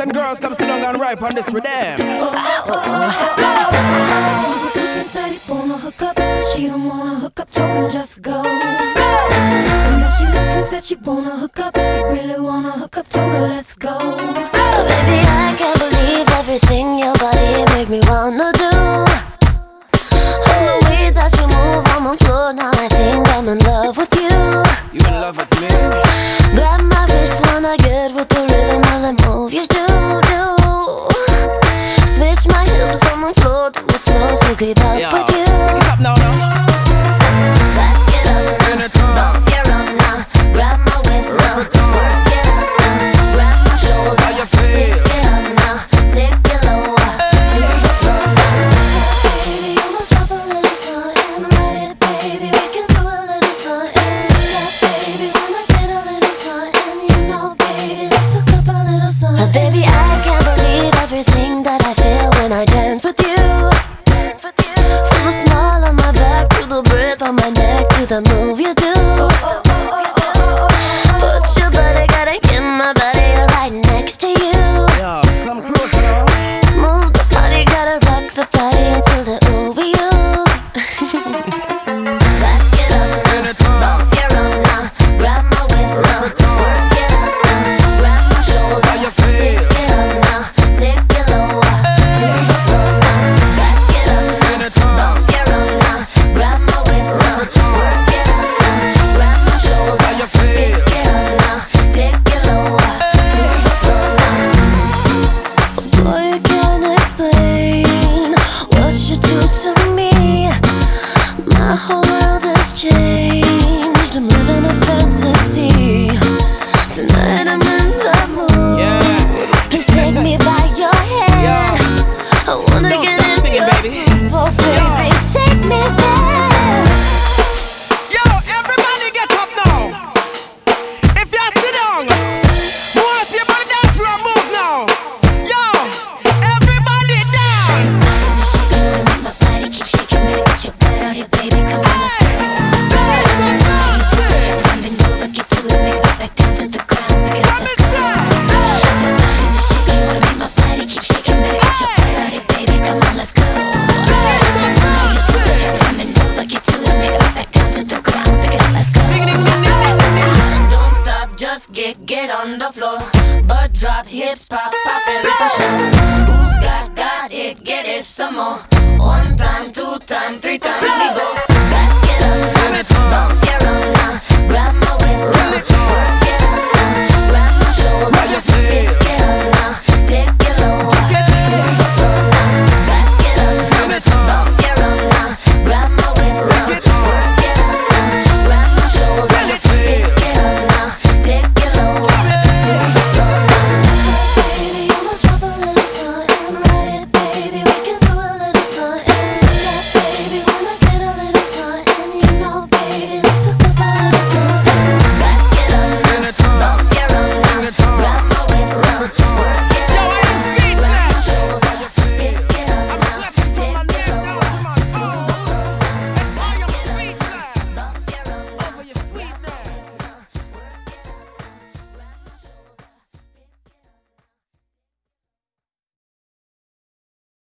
When girls come sit down and ripe on this with them. Looking said he wanna hook up, but she don't wanna hook up, told him just go. And now she looking said she wanna hook up, really wanna hook up, told her let's go. Baby, I can't believe everything your body make me wanna do. And the way that you move on the floor, now I think I'm in love with you. You in love with me? Grab my wrist when I get with the rhythm of the move you do. Switch my hips on the floor, do it slow, so keep up with you. Take it up now, now. Back it up, bump your arm now. Grab my waist now, work it up now. Grab my shoulder, How you feel? pick it up now. Take it lower, to the floor now. Baby, I'ma drop a little something, ride it, baby. We can do a little something. Take that, baby, when I get a little something. You know, baby, let's hook up a little something. Baby, I can't believe everything that I feel when I dance with you. From the smile on my back to the breath on my neck to the move you do. Put your body, gotta get my body right next to you. Yo, come closer now. Move the body, gotta rock the body until the ooh we use. Back it up, bump your arm now. Grab my waist now, work it up now. Grab my shoulder, How you feel? pick it up now. Take it lower, to the floor now. Back it up, bump your arm now. Grab my waist now, work it up now. Grab my shoulder, How you feel? pick it up now. Take it lower, to the floor now. Boy, you can't explain what you do to me. My whole world has changed. I'm living a fantasy. Tonight I'm in the mood. Yeah. Please take me by your hand. Yeah. I wanna Don't get stop in singing, your baby. groove, oh baby, take me there. Yo, everybody get up now. If you sit down, who wants your body dance for a move now? Yo, everybody dance. My body keep shaking, better get your butt out here, baby. Come on, let's go. Bend over, get to it, make it back down to the ground. Pick it up, let's go. The body's a shaking, wanna make my body keep shaking, better get your butt out here, baby. Come on, let's go. Bend over, get to it, make it back down to the ground. Pick it up, let's go. Don't stop, just get on the floor. Butt drops, hips pop, poppin' for sure. Who's got it, get it some more. One time, two time, three time, we go.